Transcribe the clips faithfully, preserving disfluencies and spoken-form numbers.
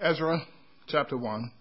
Ezra chapter one.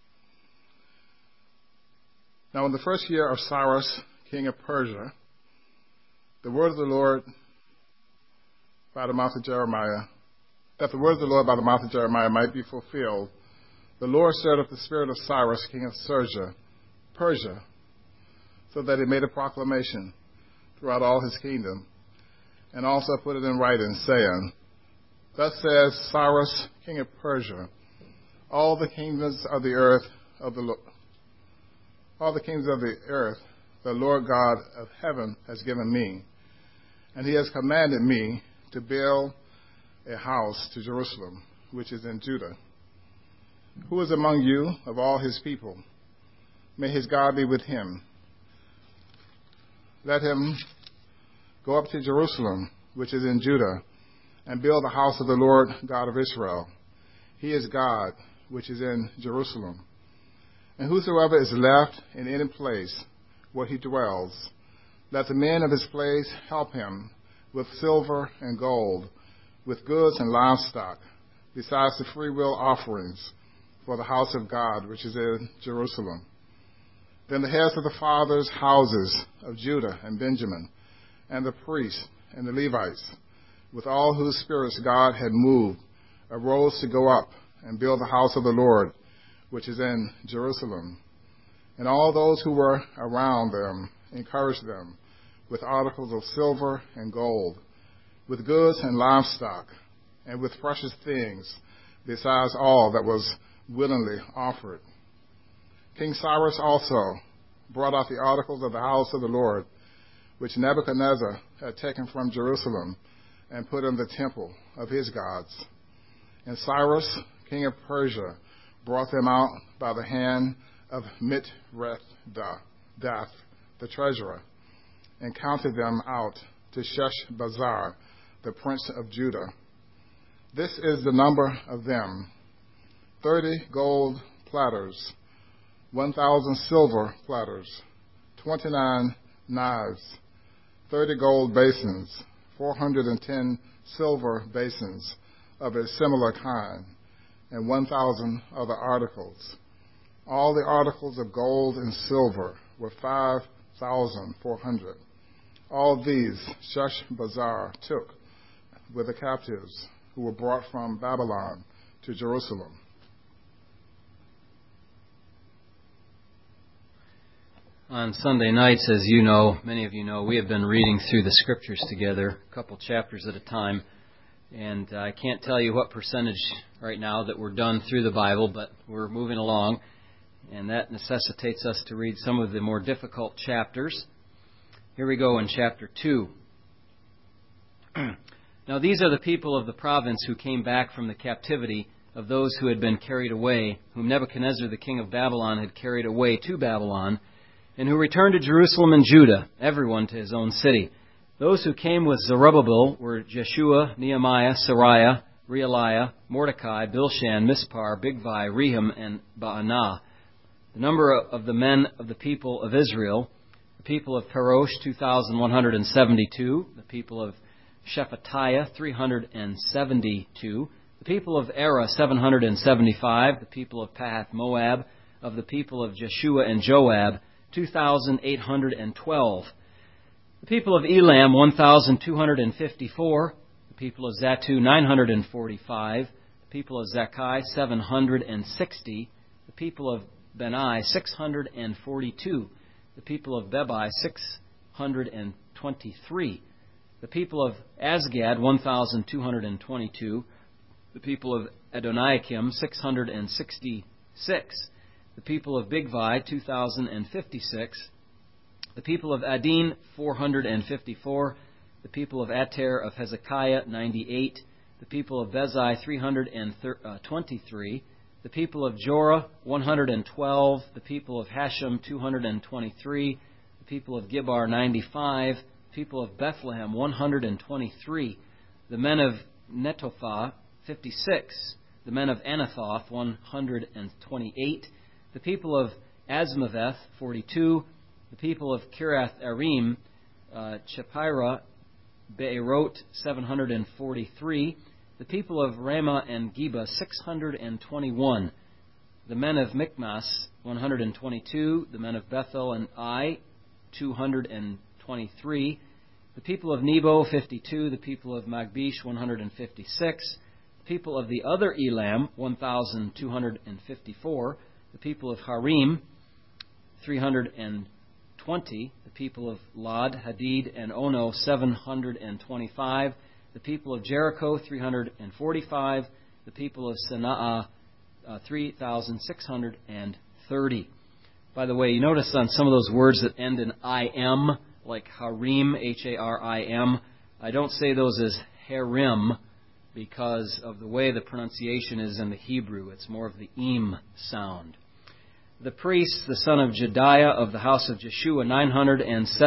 Now in the first year of Cyrus, king of Persia, the word of the Lord by the mouth of Jeremiah, that the word of the Lord by the mouth of Jeremiah might be fulfilled, the Lord stirred up the spirit of Cyrus, king of Persia, Persia, so that he made a proclamation throughout all his kingdom, and also put it in writing, saying, Thus says Cyrus, king of Persia, all the kingdoms of the earth of the Lord, all the kingdoms of the earth, the Lord God of heaven has given me, and he has commanded me to build a house to Jerusalem, which is in Judah. Who is among you of all his people? May his God be with him. Let him go up to Jerusalem, which is in Judah, and build the house of the Lord God of Israel. He is God, which is in Jerusalem. And whosoever is left in any place where he dwells, let the men of his place help him with silver and gold, with goods and livestock, besides the freewill offerings for the house of God, which is in Jerusalem. Then the heads of the fathers' houses of Judah and Benjamin, and the priests and the Levites, with all whose spirits God had moved, arose to go up and build the house of the Lord, which is in Jerusalem. And all those who were around them encouraged them with articles of silver and gold, with goods and livestock, and with precious things, besides all that was willingly offered. King Cyrus also brought out the articles of the house of the Lord, which Nebuchadnezzar had taken from Jerusalem, and put in the temple of his gods. And Cyrus, king of Persia, brought them out by the hand of Mithradath, the treasurer, and counted them out to Sheshbazzar, the prince of Judah. This is the number of them: thirty gold platters, one thousand silver platters, twenty-nine knives, thirty gold basins, four hundred and ten silver basins of a similar kind, and one thousand other articles. All the articles of gold and silver were five thousand four hundred. All these Sheshbazzar took with the captives who were brought from Babylon to Jerusalem. On Sunday nights, as you know, many of you know, we have been reading through the Scriptures together, a couple chapters at a time. And I can't tell you what percentage right now that we're done through the Bible, but we're moving along. And that necessitates us to read some of the more difficult chapters. Here we go in chapter two. Now these are the people of the province who came back from the captivity of those who had been carried away, whom Nebuchadnezzar the king of Babylon had carried away to Babylon, and who returned to Jerusalem and Judah, everyone to his own city. Those who came with Zerubbabel were Jeshua, Nehemiah, Sariah, Realiah, Mordecai, Bilshan, Mispar, Bigvai, Rehum, and Baanah. The number of the men of the people of Israel: the people of Parosh, two thousand one hundred seventy-two. The people of Shephatiah, three hundred seventy-two. The people of Era, seven hundred seventy-five. The people of Pahath Moab. Of the people of Jeshua and Joab, two thousand eight hundred twelve. The people of Elam, one thousand two hundred fifty-four. The people of Zatu, nine hundred forty-five. The people of Zakkai, seven hundred sixty. The people of Benai, six hundred forty-two. The people of Bebai, six hundred twenty-three. The people of Asgad, one thousand two hundred twenty-two. The people of Adoniakim, six hundred sixty-six. The people of Bigvai, two thousand fifty-six. The people of Adin, four hundred fifty-four. The people of Ater of Hezekiah, ninety-eight. The people of Bezai, three hundred twenty-three. The people of Jorah, one hundred twelve. The people of Hashem, two hundred twenty-three. The people of Gibbar, ninety-five. The people of Bethlehem, one hundred twenty-three. The men of Netophah, fifty-six. The men of Anathoth, one hundred twenty-eight. The people of Azmaveth, forty-two. The people of Kiriath Arim, uh, Chepirah, Be'erot, seven hundred forty-three. The people of Ramah and Geba, six hundred twenty-one. The men of Michmas, one hundred twenty-two. The men of Bethel and Ai, two hundred twenty-three. The people of Nebo, fifty-two. The people of Magbish, one hundred fifty-six. The people of the other Elam, one thousand two hundred fifty-four. The people of Harim, three hundred twenty. The people of Lod, Hadid, and Ono, seven hundred twenty-five. The people of Jericho, three hundred forty-five. The people of Sana'a, uh, three thousand six hundred thirty. By the way, you notice on some of those words that end in I M, like Harim, H A R I M, I don't say those as Harim because of the way the pronunciation is in the Hebrew. It's more of the im sound. The priests, the son of Jediah of the house of Jeshua, nine hundred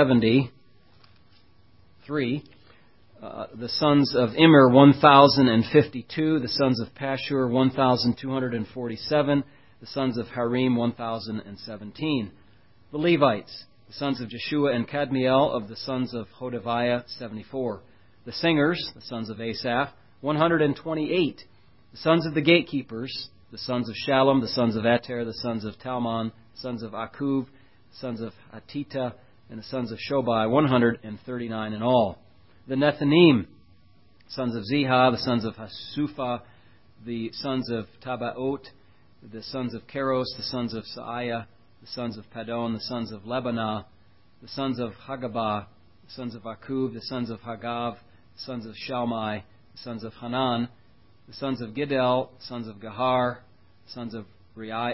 seventy-three. Uh, the sons of Immer, one thousand fifty-two. The sons of Pashur, one thousand two hundred forty-seven. The sons of Harim, one thousand seventeen. The Levites, the sons of Jeshua and Kadmiel of the sons of Hodaviah, seventy-four. The singers, the sons of Asaph, one hundred twenty-eight. The sons of the gatekeepers, the sons of Shallum, the sons of Ater, the sons of Talmon, the sons of Akub, the sons of Hatita, and the sons of Shobai, one hundred thirty-nine in all. The Nethanim, sons of Ziha, the sons of Hasupha, the sons of Tabaot, the sons of Keros, the sons of Sa'iah, the sons of Padon, the sons of Lebanah, the sons of Hagabah, the sons of Akub, the sons of Hagav, the sons of Shalmai, the sons of Hanan, the sons of Giddel, the sons of Gahar, the sons of Reiah,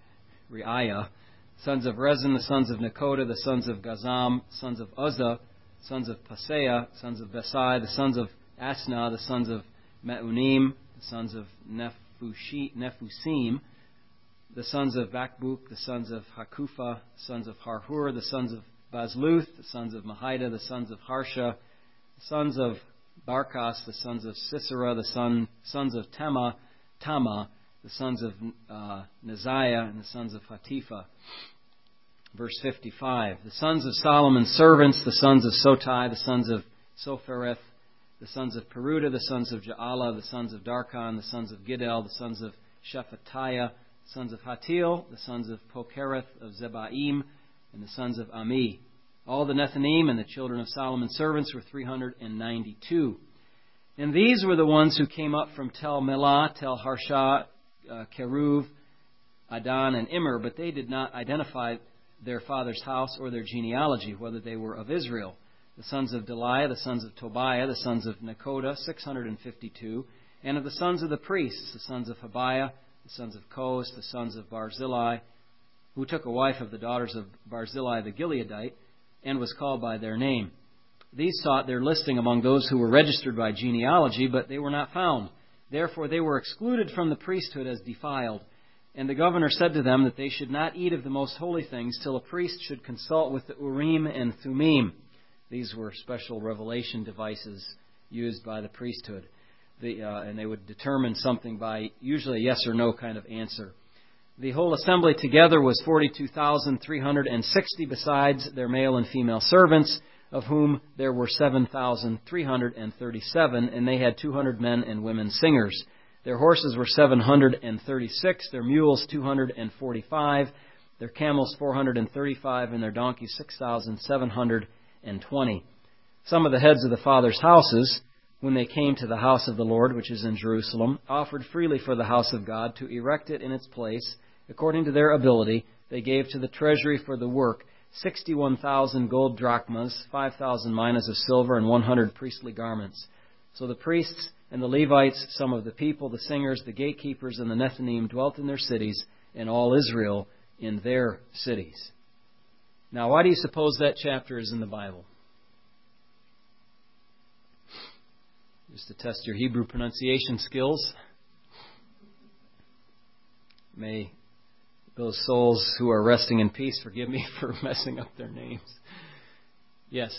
the sons of Rezin, the sons of Nekoda, the sons of Gazam, the sons of Uzzah, the sons of Paseah, the sons of Besai, the sons of Asnah, the sons of Meunim, the sons of Nephushi, Nephusim, the sons of Bakbuk, the sons of Hakufa, the sons of Harhur, the sons of Bazluth, the sons of Mahida, the sons of Harsha, the sons of Barkas, the sons of Sisera, the son, sons of Tema, Tama, the sons of uh, Neziah, and the sons of Hatifa. Verse fifty-five, the sons of Solomon's servants, the sons of Sotai, the sons of Sophereth, the sons of Peruda, the sons of Jaala, the sons of Darkon, the sons of Giddel, the sons of Shephatiah, the sons of Hatil, the sons of Pokereth of Zebaim, and the sons of Ami. All the Nethanim and the children of Solomon's servants were three hundred ninety-two. And these were the ones who came up from Tel Melah, Tel Harsha, uh, Keruv, Adan, and Immer, but they did not identify their father's house or their genealogy, whether they were of Israel. The sons of Deliah, the sons of Tobiah, the sons of Nekoda, six hundred fifty-two. And of the sons of the priests, the sons of Habiah, the sons of Koz, the sons of Barzillai, who took a wife of the daughters of Barzillai the Gileadite, and was called by their name. These sought their listing among those who were registered by genealogy, but they were not found. Therefore they were excluded from the priesthood as defiled. And the governor said to them that they should not eat of the most holy things till a priest should consult with the Urim and Thummim. These were special revelation devices used by the priesthood. The, uh, and they would determine something by usually a yes or no kind of answer. The whole assembly together was forty-two thousand three hundred sixty besides their male and female servants, of whom there were seven thousand three hundred thirty-seven, and they had two hundred men and women singers. Their horses were seven hundred thirty-six, their mules two hundred forty-five, their camels four hundred thirty-five, and their donkeys six thousand seven hundred twenty. Some of the heads of the fathers' houses, when they came to the house of the Lord, which is in Jerusalem, offered freely for the house of God to erect it in its place. According to their ability, they gave to the treasury for the work sixty-one thousand gold drachmas, five thousand minas of silver, and one hundred priestly garments. So the priests and the Levites, some of the people, the singers, the gatekeepers, and the Nethanim dwelt in their cities, and all Israel in their cities. Now, why do you suppose that chapter is in the Bible? Just to test your Hebrew pronunciation skills. May those souls who are resting in peace forgive me for messing up their names. Yes?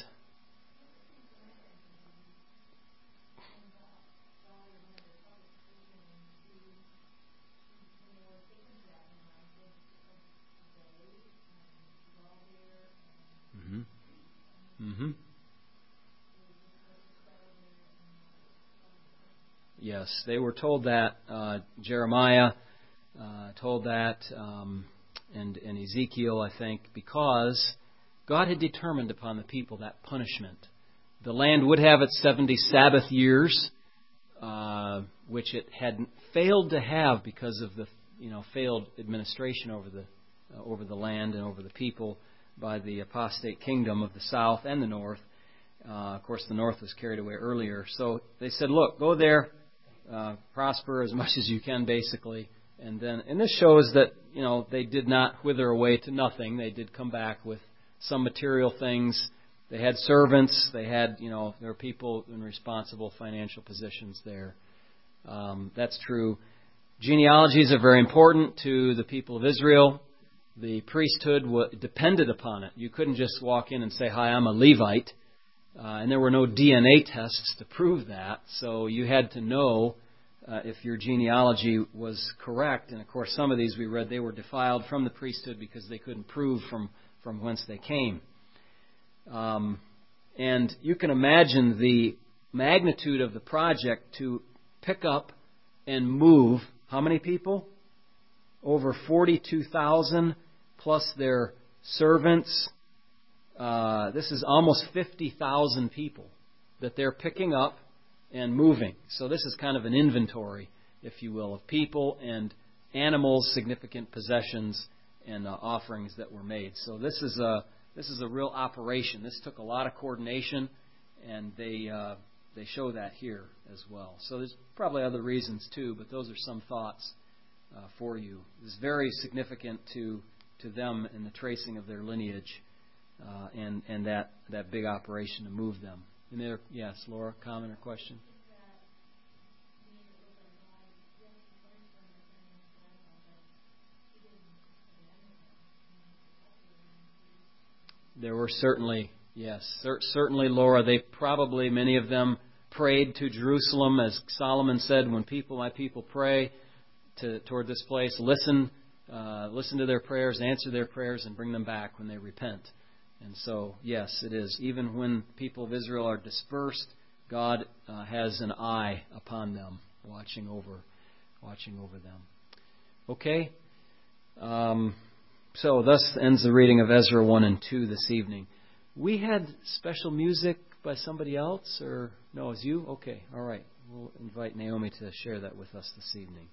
Mm-hmm. Yes, they were told that. Uh, Jeremiah uh, told that, um, and, and Ezekiel, I think, because God had determined upon the people that punishment. The land would have its seventy Sabbath years, uh, which it had failed to have because of the you know failed administration over the uh, over the land and over the people by the apostate kingdom of the south and the north. Uh, of course, the north was carried away earlier. So they said, look, go there, uh, prosper as much as you can, basically. And then, and this shows that, you know, they did not wither away to nothing. They did come back with some material things. They had servants. They had, you know, there were people in responsible financial positions there. Um, that's true. Genealogies are very important to the people of Israel. The priesthood w- depended upon it. You couldn't just walk in and say, hi, I'm a Levite. Uh, and there were no D N A tests to prove that. So you had to know uh, if your genealogy was correct. And, of course, some of these we read, they were defiled from the priesthood because they couldn't prove from, from whence they came. Um, and you can imagine the magnitude of the project to pick up and move how many people? Over forty-two thousand plus their servants. Uh, this is almost fifty thousand people that they're picking up and moving. So this is kind of an inventory, if you will, of people and animals, significant possessions, and uh, offerings that were made. So this is a this is a real operation. This took a lot of coordination, and they uh, they show that here as well. So there's probably other reasons too, but those are some thoughts uh, for you. It's very significant to to them in the tracing of their lineage. Uh, and and that, that big operation to move them. And there, yes, Laura, comment or question? There were certainly, yes, cer- certainly, Laura. They probably, many of them prayed to Jerusalem, as Solomon said, when people, my people pray to toward this place, listen, uh, listen to their prayers, answer their prayers, and bring them back when they repent. And so, yes, it is. Even when people of Israel are dispersed, God uh, has an eye upon them, watching over, watching over them. Okay. Um, so, thus ends the reading of Ezra one and two this evening. We had special music by somebody else, or no? It was you? Okay. All right. We'll invite Naomi to share that with us this evening.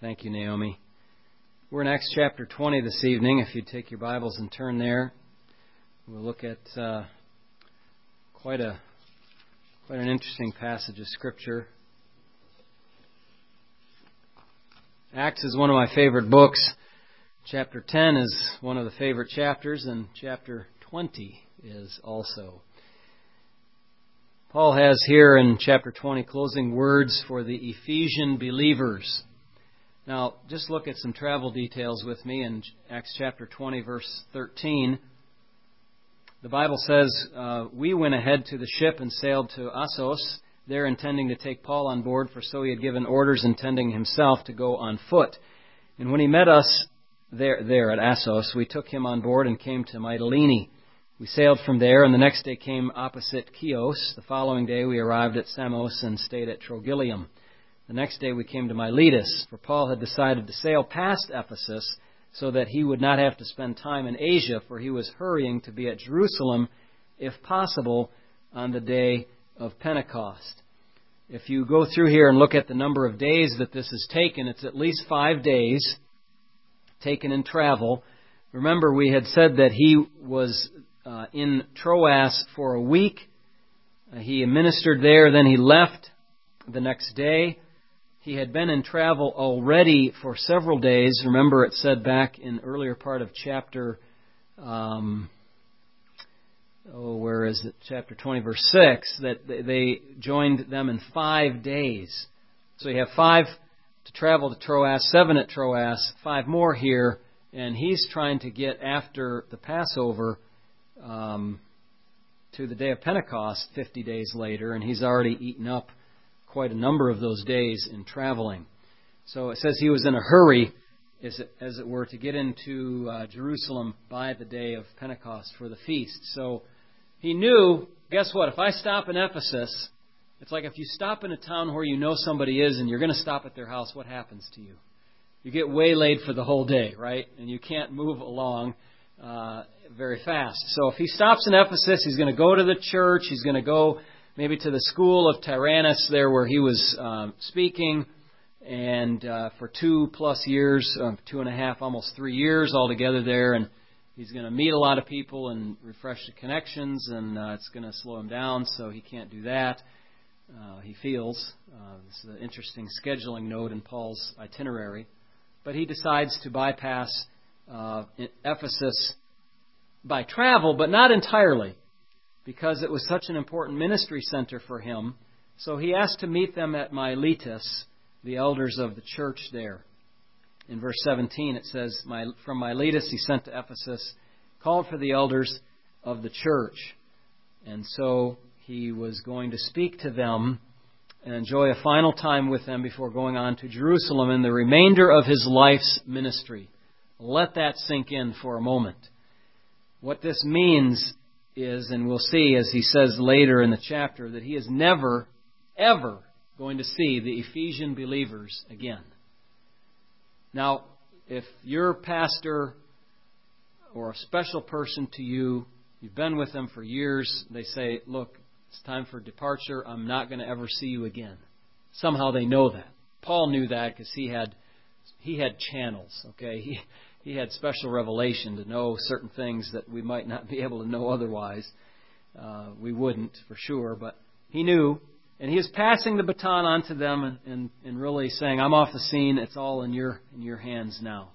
Thank you, Naomi. We're in Acts chapter twenty this evening. If you'd take your Bibles and turn there, we'll look at uh, quite a quite an interesting passage of Scripture. Acts is one of my favorite books. Chapter ten is one of the favorite chapters, and chapter twenty is also. Paul has here in chapter twenty closing words for the Ephesian believers. Now, just look at some travel details with me in Acts chapter twenty, verse thirteen. The Bible says, uh, we went ahead to the ship and sailed to Assos, there intending to take Paul on board, for so he had given orders intending himself to go on foot. And when he met us there, there at Assos, we took him on board and came to Mytilene. We sailed from there, and the next day came opposite Chios. The following day we arrived at Samos and stayed at Trogyllium. The next day we came to Miletus, for Paul had decided to sail past Ephesus so that he would not have to spend time in Asia, for he was hurrying to be at Jerusalem, if possible, on the day of Pentecost. If you go through here and look at the number of days that this has taken, it's at least five days taken in travel. Remember, we had said that he was uh, in Troas for a week. Uh, he ministered there, then he left the next day. He had been in travel already for several days. Remember, it said back in the earlier part of chapter, um, oh, where is it? Chapter twenty, verse six, that they joined them in five days. So you have five to travel to Troas, seven at Troas, five more here, and he's trying to get after the Passover um, to the day of Pentecost fifty days later, and he's already eaten up quite a number of those days in traveling. So it says he was in a hurry, as it, as it were, to get into uh, Jerusalem by the day of Pentecost for the feast. So he knew, guess what, if I stop in Ephesus, it's like if you stop in a town where you know somebody is and you're going to stop at their house, what happens to you? You get waylaid for the whole day, right? And you can't move along uh, very fast. So if he stops in Ephesus, he's going to go to the church, he's going to go maybe to the school of Tyrannus there where he was um, speaking, and uh, for two plus years, uh, two and a half, almost three years altogether there, and he's going to meet a lot of people and refresh the connections, and uh, it's going to slow him down, so he can't do that. Uh, he feels. Uh, this is an interesting scheduling note in Paul's itinerary. But he decides to bypass uh, Ephesus by travel, but not entirely, because it was such an important ministry center for him. So he asked to meet them at Miletus, the elders of the church there. In verse seventeen it says, from Miletus he sent to Ephesus, called for the elders of the church. And so he was going to speak to them and enjoy a final time with them before going on to Jerusalem in the remainder of his life's ministry. Let that sink in for a moment. What this means is, and we'll see as he says later in the chapter, that he is never, ever going to see the Ephesian believers again. Now, if your pastor or a special person to you, you've been with them for years, they say, look, it's time for departure, I'm not going to ever see you again. Somehow they know that. Paul knew that because he had he had channels, okay? He He had special revelation to know certain things that we might not be able to know otherwise. Uh, we wouldn't, for sure, but he knew. And he is passing the baton on to them and, and, and really saying, I'm off the scene. It's all in your in your hands now.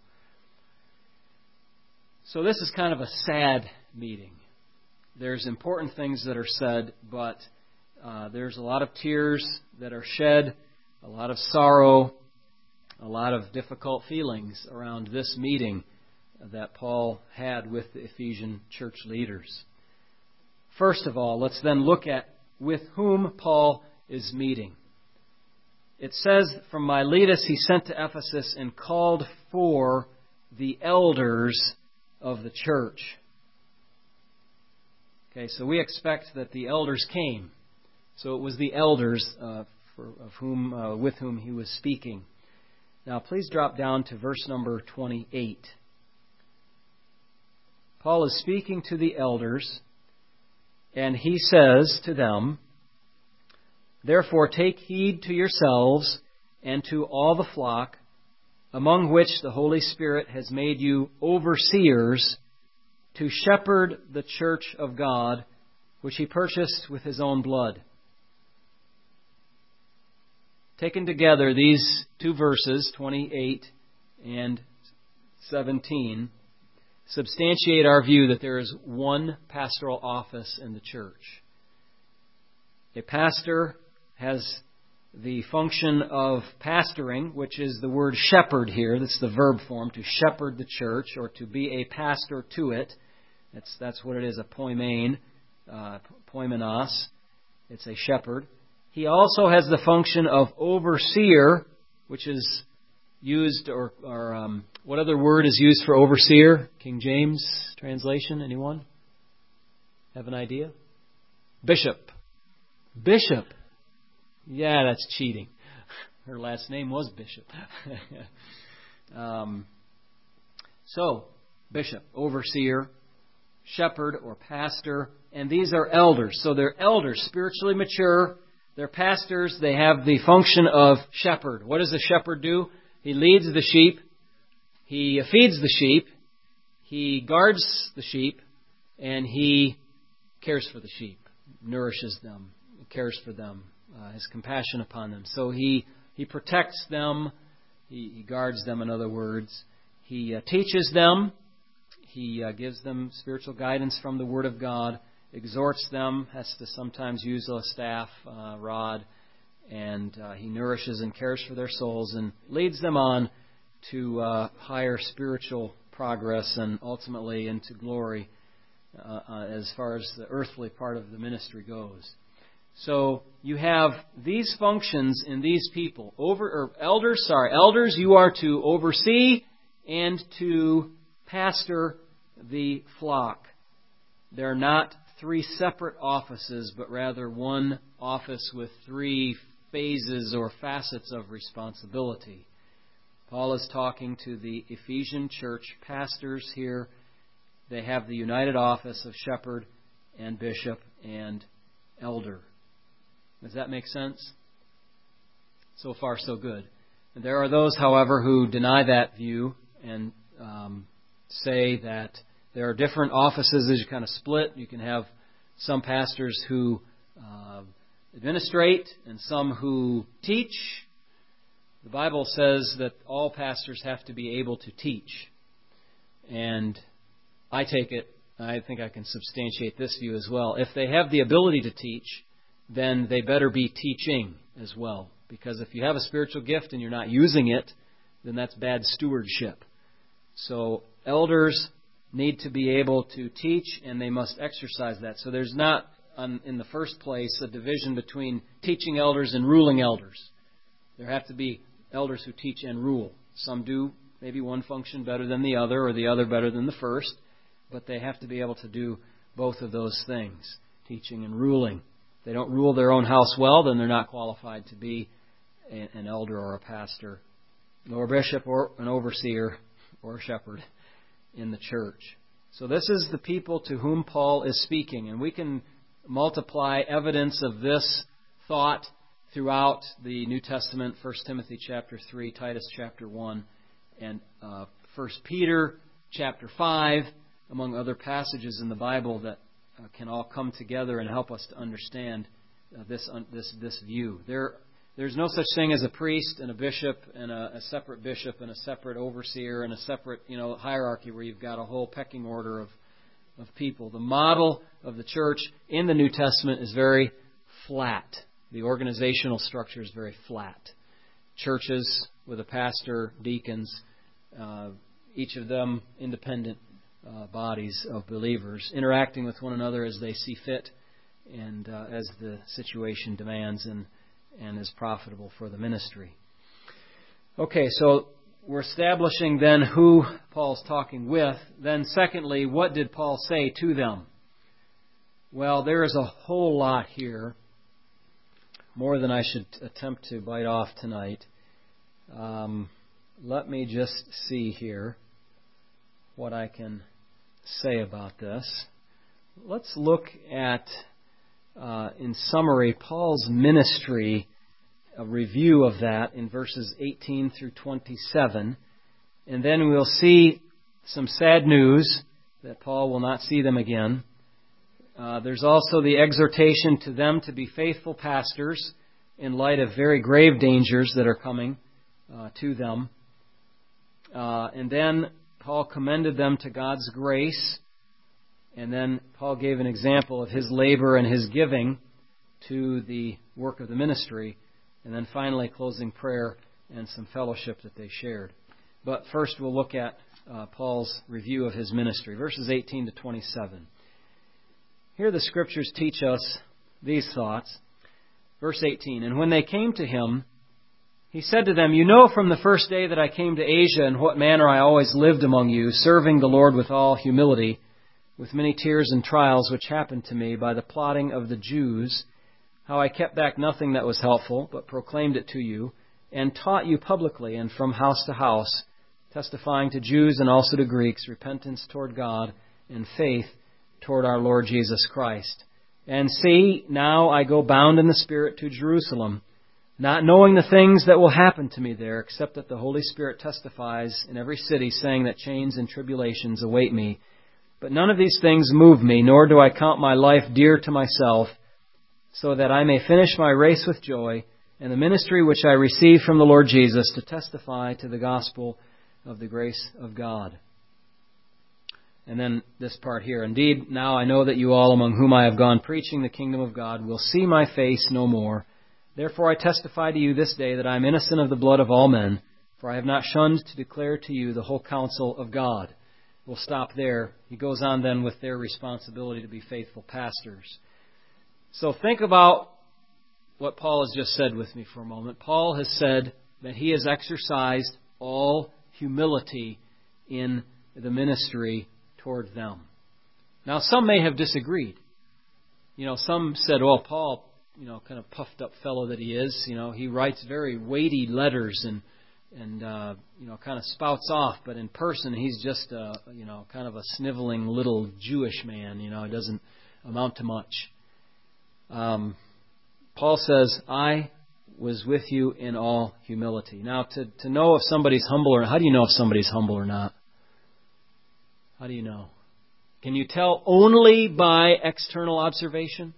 So this is kind of a sad meeting. There's important things that are said, but uh, there's a lot of tears that are shed, a lot of sorrow, a lot of difficult feelings around this meeting that Paul had with the Ephesian church leaders. First of all, let's then look at with whom Paul is meeting. It says, from Miletus he sent to Ephesus and called for the elders of the church. Okay, so we expect that the elders came. So it was the elders uh, for, of whom, uh, with whom he was speaking. Now, please drop down to verse number twenty-eight. Paul is speaking to the elders, and he says to them, therefore take heed to yourselves and to all the flock among which the Holy Spirit has made you overseers to shepherd the church of God, which He purchased with His own blood. Taken together, these two verses, twenty-eight and seventeen, substantiate our view that there is one pastoral office in the church. A pastor has the function of pastoring, which is the word shepherd here. That's the verb form, to shepherd the church, or to be a pastor to it. That's that's what it is, a poimen, uh, poimenos. It's a shepherd. He also has the function of overseer, which is used, or, or um, what other word is used for overseer? King James translation, anyone? Have an idea? Bishop. Bishop. Yeah, that's cheating. Her last name was Bishop. um, so, bishop, overseer, shepherd or pastor, and these are elders. So they're elders, spiritually mature. They're pastors. They have the function of shepherd. What does a shepherd do? He leads the sheep. He feeds the sheep. He guards the sheep. And he cares for the sheep, nourishes them, cares for them, uh, has compassion upon them. So he, he protects them. He, he guards them, in other words. He uh, teaches them. He uh, gives them spiritual guidance from the Word of God, exhorts them, has to sometimes use a staff, uh, rod, and uh, he nourishes and cares for their souls and leads them on to uh, higher spiritual progress and ultimately into glory uh, uh, as far as the earthly part of the ministry goes. So you have these functions in these people. Over or elders, sorry, elders, you are to oversee and to pastor the flock. They're not three separate offices, but rather one office with three phases or facets of responsibility. Paul is talking to the Ephesian church pastors here. They have the united office of shepherd and bishop and elder. Does that make sense? So far, so good. And there are those, however, who deny that view and um, say that there are different offices as you kind of split. You can have some pastors who uh, administrate and some who teach. The Bible says that all pastors have to be able to teach. And I take it, I think I can substantiate this view as well. If they have the ability to teach, then they better be teaching as well. Because if you have a spiritual gift and you're not using it, then that's bad stewardship. So elders need to be able to teach, and they must exercise that. So there's not, um, in the first place, a division between teaching elders and ruling elders. There have to be elders who teach and rule. Some do maybe one function better than the other, or the other better than the first, but they have to be able to do both of those things, teaching and ruling. If they don't rule their own house well, then they're not qualified to be an elder or a pastor, or a bishop or an overseer or a shepherd in the church. So this is the people to whom Paul is speaking, and we can multiply evidence of this thought throughout the New Testament, First Timothy chapter three, Titus chapter one, and uh, First Peter chapter five, among other passages in the Bible that uh, can all come together and help us to understand uh, this, uh, this, this view. There There's no such thing as a priest and a bishop and a, a separate bishop and a separate overseer and a separate, you know, hierarchy where you've got a whole pecking order of, of people. The model of the church in the New Testament is very flat. The organizational structure is very flat. Churches with a pastor, deacons, uh, each of them independent uh, bodies of believers, interacting with one another as they see fit and uh, as the situation demands and and is profitable for the ministry. Okay, so we're establishing then who Paul's talking with. Then secondly, what did Paul say to them? Well, there is a whole lot here, more than I should attempt to bite off tonight. Um, let me just see here what I can say about this. Let's look at Uh, in summary, Paul's ministry a review of that in verses eighteen through twenty-seven. And then we'll see some sad news that Paul will not see them again. Uh, there's also the exhortation to them to be faithful pastors in light of very grave dangers that are coming uh, to them. Uh, and then Paul commended them to God's grace. And then Paul gave an example of his labor and his giving to the work of the ministry. And then finally, closing prayer and some fellowship that they shared. But first we'll look at uh, Paul's review of his ministry, verses eighteen to twenty-seven. Here the Scriptures teach us these thoughts. Verse eighteen, "And when they came to him, he said to them, 'You know from the first day that I came to Asia in what manner I always lived among you, serving the Lord with all humility, with many tears and trials which happened to me by the plotting of the Jews, how I kept back nothing that was helpful, but proclaimed it to you, and taught you publicly and from house to house, testifying to Jews and also to Greeks repentance toward God and faith toward our Lord Jesus Christ. And see, now I go bound in the Spirit to Jerusalem, not knowing the things that will happen to me there, except that the Holy Spirit testifies in every city, saying that chains and tribulations await me. But none of these things move me, nor do I count my life dear to myself, so that I may finish my race with joy, and the ministry which I received from the Lord Jesus to testify to the gospel of the grace of God.'" And then this part here, "Indeed, now I know that you all among whom I have gone preaching the kingdom of God will see my face no more. Therefore I testify to you this day that I am innocent of the blood of all men, for I have not shunned to declare to you the whole counsel of God." We'll stop there. He goes on then with their responsibility to be faithful pastors. So think about what Paul has just said with me for a moment. Paul has said that he has exercised all humility in the ministry toward them. Now, some may have disagreed. You know, some said, "Well, Paul, you know, kind of puffed up fellow that he is, you know, he writes very weighty letters and, and uh, you know, kind of spouts off, but in person he's just, uh, you know, kind of a sniveling little Jewish man, you know, it doesn't amount to much." Um, Paul says, "I was with you in all humility." Now, to, to know if somebody's humble or not, how do you know if somebody's humble or not? How do you know? Can you tell only by external observation?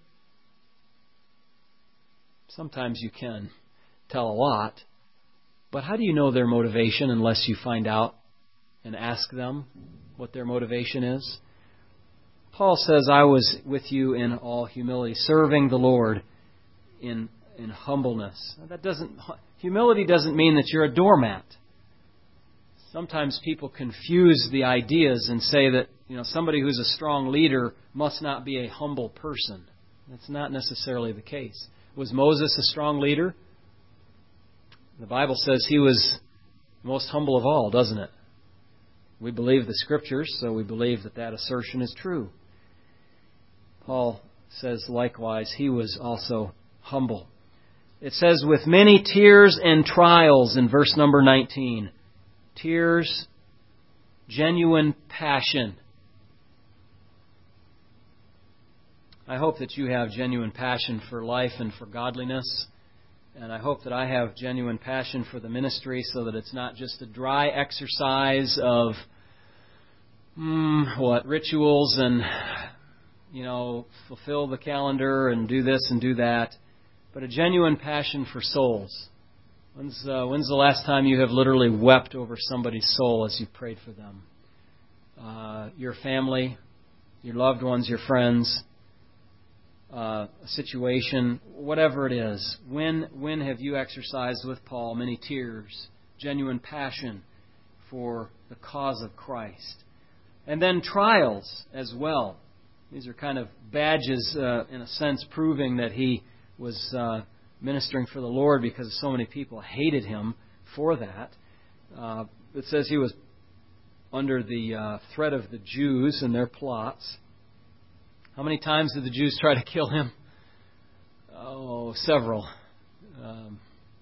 Sometimes you can tell a lot. But how do you know their motivation unless you find out and ask them what their motivation is? Paul says, "I was with you in all humility, serving the Lord in in humbleness." That doesn't humility doesn't mean that you're a doormat. Sometimes people confuse the ideas and say that, you know, somebody who's a strong leader must not be a humble person. That's not necessarily the case. Was Moses a strong leader? The Bible says he was the most humble of all, doesn't it? We believe the Scriptures, so we believe that that assertion is true. Paul says likewise he was also humble. It says, "with many tears and trials" in verse number nineteen. Tears, genuine passion. I hope that you have genuine passion for life and for godliness. And I hope that I have genuine passion for the ministry so that it's not just a dry exercise of, hmm, what, rituals and, you know, fulfill the calendar and do this and do that, but a genuine passion for souls. When's, uh, when's the last time you have literally wept over somebody's soul as you prayed for them? Uh, your family, your loved ones, your friends, uh, a situation, whatever it is. When, when have you exercised with Paul many tears, genuine passion for the cause of Christ? And then trials as well. These are kind of badges, uh, in a sense, proving that he was uh, ministering for the Lord because so many people hated him for that. Uh, it says he was under the uh, threat of the Jews and their plots. How many times did the Jews try to kill him? Oh, several. Um,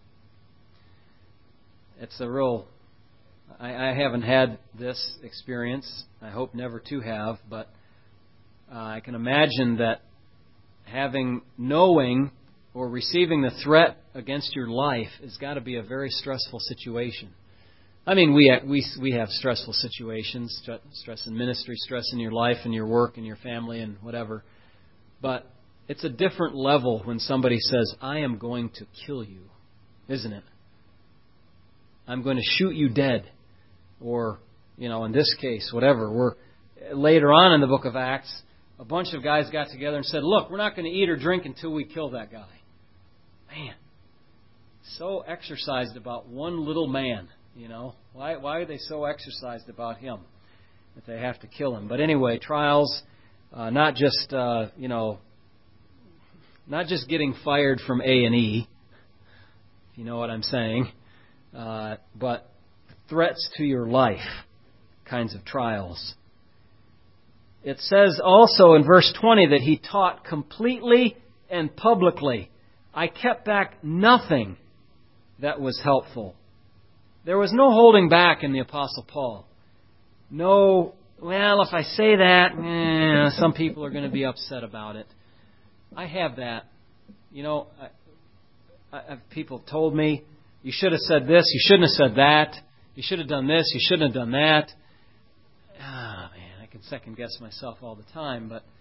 it's a real... I, I haven't had this experience. I hope never to have, but uh, I can imagine that having, knowing or receiving the threat against your life has got to be a very stressful situation. I mean, we we we have stressful situations, stress in ministry, stress in your life and your work and your family and whatever. But it's a different level when somebody says, I am going to kill you, isn't it? I'm going to shoot you dead. Or, you know, in this case, whatever. We're later on in the book of Acts, a bunch of guys got together and said, look, we're not going to eat or drink until we kill that guy. Man, so exercised about one little man, you know. Why, why are they so exercised about him that they have to kill him? But anyway, trials, uh, not just, uh, you know, not just getting fired from A and E, if you know what I'm saying, uh, but threats to your life kinds of trials. It says also in verse twenty that he taught completely and publicly. I kept back nothing that was helpful. There was no holding back in the Apostle Paul. No, well, if I say that, eh, some people are going to be upset about it. I have that. You know, I, I, people told me, you should have said this, you shouldn't have said that, you should have done this, you shouldn't have done that. Ah, man, I can second guess myself all the time, but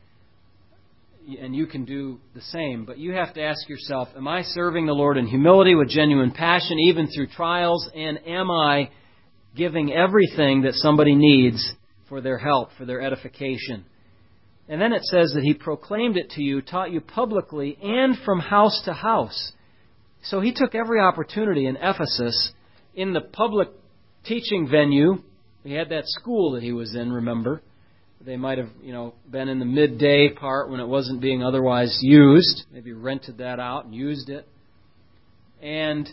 and you can do the same. But you have to ask yourself, am I serving the Lord in humility with genuine passion, even through trials? And am I giving everything that somebody needs for their help, for their edification? And then it says that he proclaimed it to you, taught you publicly, and from house to house. So he took every opportunity in Ephesus, in the public teaching venue. He had that school that he was in, remember? They might have, you know, been in the midday part when it wasn't being otherwise used. Maybe rented that out and used it. And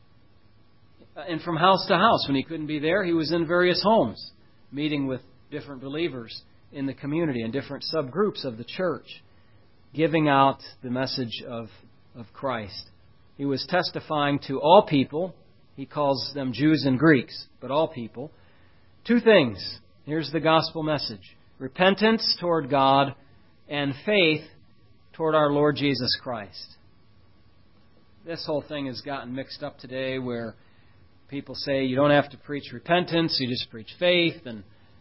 and from house to house, when he couldn't be there, he was in various homes, meeting with different believers in the community and different subgroups of the church, giving out the message of, of Christ. He was testifying to all people. He calls them Jews and Greeks, but all people. Two things. Here's the gospel message. Repentance toward God and faith toward our Lord Jesus Christ. This whole thing has gotten mixed up today where people say you don't have to preach repentance, you just preach faith. And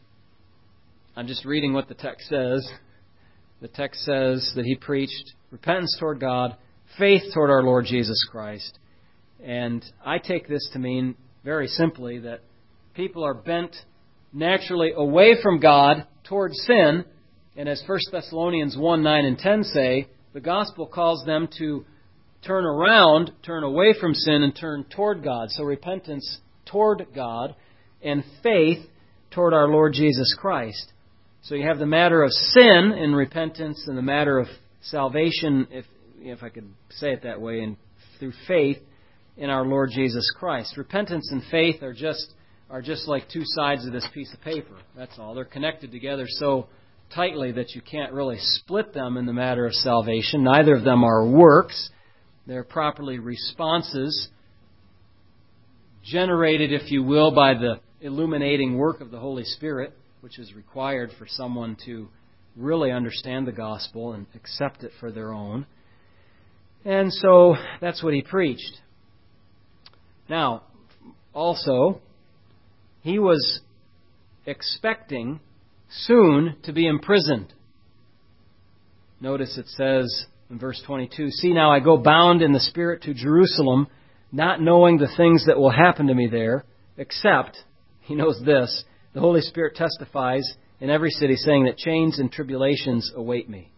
I'm just reading what the text says. The text says that he preached repentance toward God, faith toward our Lord Jesus Christ. And I take this to mean very simply that people are bent naturally away from God towards sin. And as First Thessalonians one, nine and ten say, the gospel calls them to turn around, turn away from sin and turn toward God. So repentance toward God and faith toward our Lord Jesus Christ. So you have the matter of sin in repentance and the matter of salvation, if if I could say it that way, and through faith in our Lord Jesus Christ. Repentance and faith are just are just like two sides of this piece of paper. That's all. They're connected together so tightly that you can't really split them in the matter of salvation. Neither of them are works. They're properly responses generated, if you will, by the illuminating work of the Holy Spirit, which is required for someone to really understand the gospel and accept it for their own. And so that's what he preached. Now, also, he was expecting soon to be imprisoned. Notice it says in verse twenty-two, "See now I go bound in the Spirit to Jerusalem, not knowing the things that will happen to me there, except," he knows this, "the Holy Spirit testifies in every city, saying that chains and tribulations await me."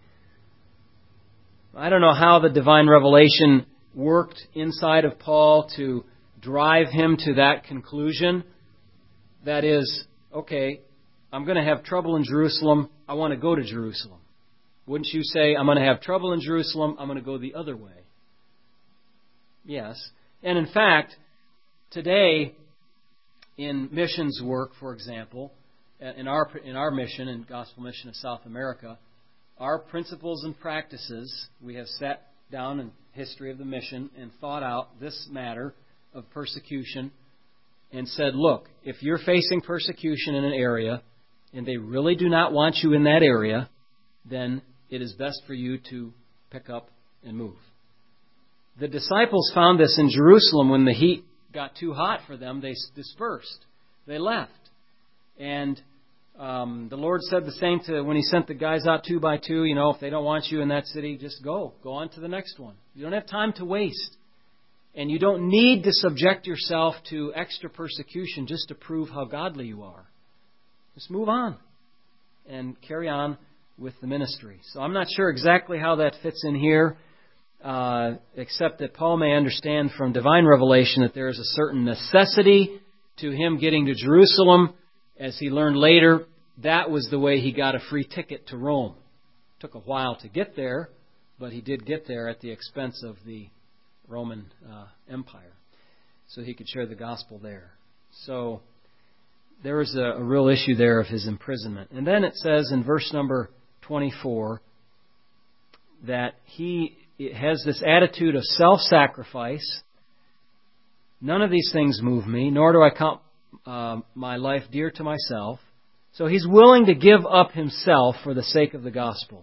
I don't know how the divine revelation worked inside of Paul to drive him to that conclusion. That is, okay, I'm going to have trouble in Jerusalem. I want to go to Jerusalem. Wouldn't you say, I'm going to have trouble in Jerusalem. I'm going to go the other way? Yes. And in fact, today, in missions work, for example, in our in our mission, in Gospel Mission of South America, our principles and practices, we have sat down in history of the mission and thought out this matter of persecution and said, look, if you're facing persecution in an area and they really do not want you in that area, then it is best for you to pick up and move. The disciples found this in Jerusalem when the heat got too hot for them. They dispersed. They left. And um, the Lord said the same to when He sent the guys out two by two. You know, if they don't want you in that city, just go. Go on to the next one. You don't have time to waste. And you don't need to subject yourself to extra persecution just to prove how godly you are. Just move on and carry on with the ministry. So I'm not sure exactly how that fits in here, uh, except that Paul may understand from divine revelation that there is a certain necessity to him getting to Jerusalem. As he learned later, that was the way he got a free ticket to Rome. It took a while to get there, but he did get there at the expense of the Roman uh, Empire, so he could share the gospel there. So there was a, a real issue there of his imprisonment. And then it says in verse number twenty-four that he has this attitude of self-sacrifice. None of these things move me, nor do I count uh, my life dear to myself. So he's willing to give up himself for the sake of the gospel.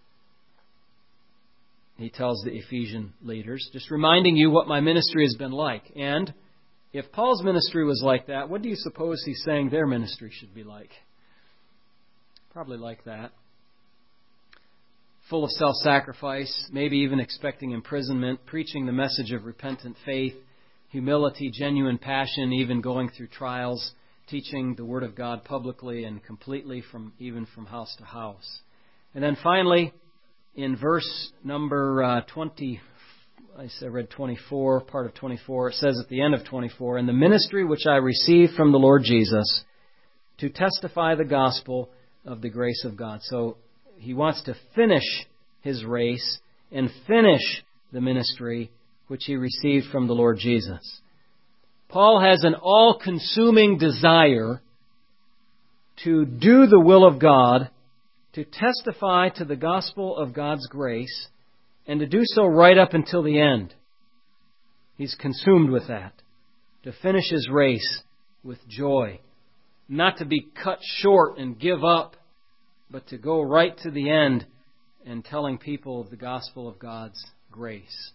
He tells the Ephesian leaders, just reminding you what my ministry has been like. And if Paul's ministry was like that, what do you suppose he's saying their ministry should be like? Probably like that. Full of self-sacrifice, maybe even expecting imprisonment, preaching the message of repentant faith, humility, genuine passion, even going through trials, teaching the Word of God publicly and completely, from even from house to house. And then finally, in verse number uh, twenty, I said, I read twenty-four, part of twenty-four, it says at the end of twenty-four, "In the ministry which I received from the Lord Jesus, to testify the gospel of the grace of God." So he wants to finish his race and finish the ministry which he received from the Lord Jesus. Paul has an all-consuming desire to do the will of God, to testify to the gospel of God's grace, and to do so right up until the end. He's consumed with that. To finish his race with joy. Not to be cut short and give up, but to go right to the end and telling people of the gospel of God's grace.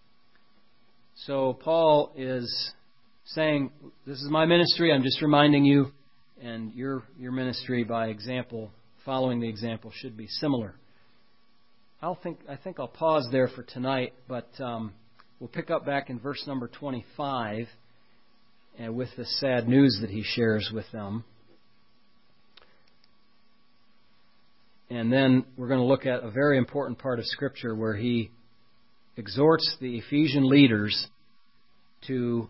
So Paul is saying, this is my ministry, I'm just reminding you, and your your ministry by example, following the example, should be similar. I'll think I think I'll pause there for tonight, but um, we'll pick up back in verse number twenty-five, and with the sad news that he shares with them. And then we're going to look at a very important part of Scripture where he exhorts the Ephesian leaders to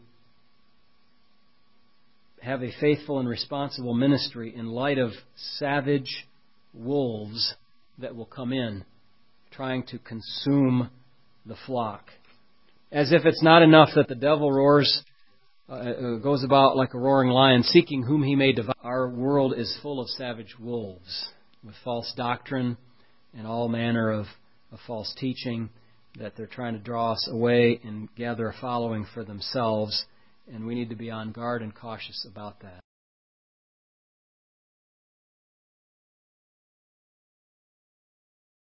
have a faithful and responsible ministry in light of savage wolves that will come in trying to consume the flock. As if it's not enough that the devil roars, uh, goes about like a roaring lion, seeking whom he may devour. Our world is full of savage wolves with false doctrine and all manner of, of false teaching that they're trying to draw us away and gather a following for themselves. And we need to be on guard and cautious about that.